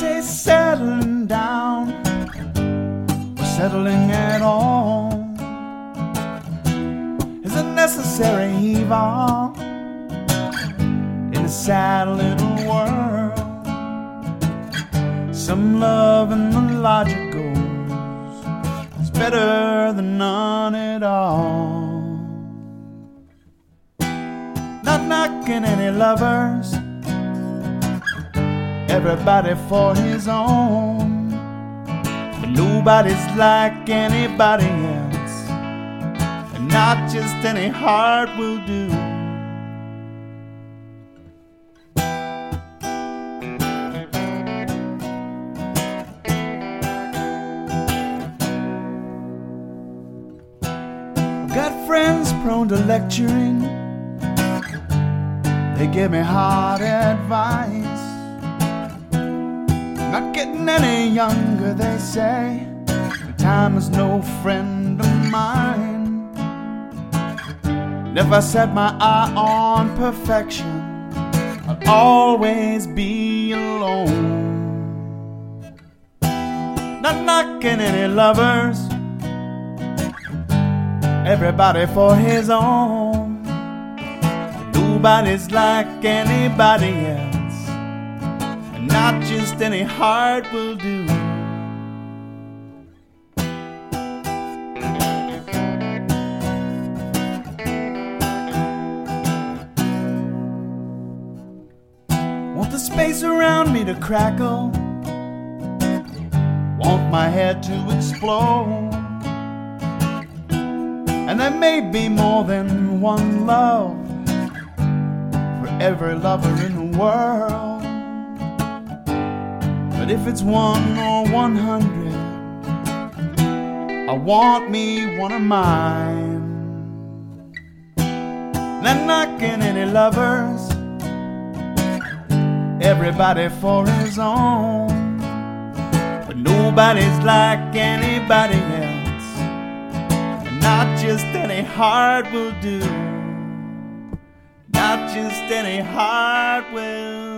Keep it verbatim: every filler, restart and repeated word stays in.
say settling down or settling at all is a necessary evil in a sad little world. Some love in the logic goes is better than none at all. Not knocking any lovers, everybody for his own, but nobody's like anybody else, and not just any heart will do. Got friends prone to lecturing, they give me hard advice. Not getting any younger, they say, and time is no friend of mine. And if I set my eye on perfection, I'll always be alone. Not knocking any lovers, everybody for his own, but nobody's like anybody else, and not just any heart will do. Want the space around me to crackle, want my head to explode. And there may be more than one love for every lover in the world. But if it's one or one hundred, I want me one of mine. Not knocking any lovers, everybody for his own, but nobody's like anybody else. Not just any heart will do. Not just any heart will